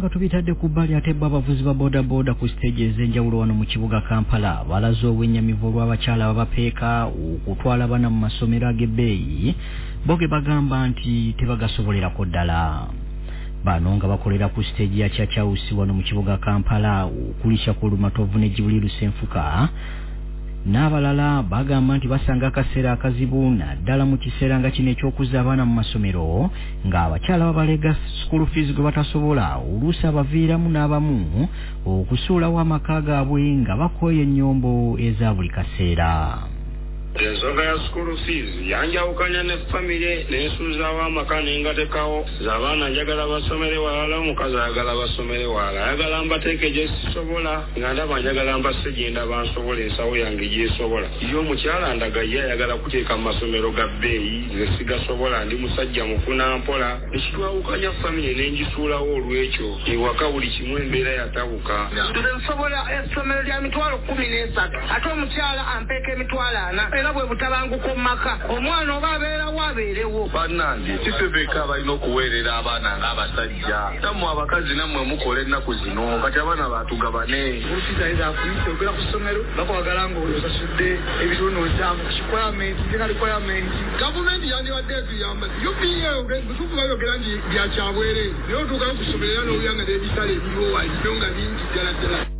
nga tubitadde ku bbali ate bo abavuzi ba bodaboda ku stage ez'enjawulo wano mu kibuga Kampala balaze obwennyamivu olw'abakyala abapeeka okutwala abaana mu masomero ag'ebbeeyi bo ge bagamba nti tebagasobolerako ddala. Bano nga bakolera ku stage ya Chacha House wano mu kibuga Kampala okulisha ku Lumatovu ne Jibuli Lusenfuka. N'abalala bagamba nti basanga akaseera akazibu naddala mu kiseera nga kino eky'okuzza abaana mu masomero ng'abakyala babalega school fees gwe batasobola oluusi abaviiramu n'abamu okusuulawo amaka gaabwe nga bakooye ennyombo eza buli kaseera. Ensonga ya school fees yanjawukanya ne famire n'ensuuzawo amaka n'engatekawo z'abaana njagala basomere wala omukazi ayagala basomere wala ayagala mbateeke gye sisobola nga ndaba njagala mbasse gye ndaba nsobola ensawo yange gy'esobola ye omukyala ndaga ye ayagala kuteeka mu masomero ga bbeeyi nze sigasobola ndi musajja mufuna mpola ekitwawukanya famire n'engisuulawo olw'ekyo ewaka buli kimu embeera yatabuka. Nze nsobola essomero lya mitwalo 13 ate omukyala ampeeka emitwalo 4 era bwe butabanguko maka omwana oba abeerawo abeerewo. Bannange kisebeka balina okuweerera abaana ng'abasajja tammwe abakazi nammwe mukola ennaku zino kati abaana batugabane. Olukizaiza akuyise ogera ku ssomero bakwagala ng'osasudde ebitono kyamu requirements zina requirements gavumenti yandibadde eziyamba UPA butuufu bayogera nti byakyabwereere naye otuukayo ku ssomero era n'obuyanga n'ebisale ebiriwo wayo nga bingi ddala ddala.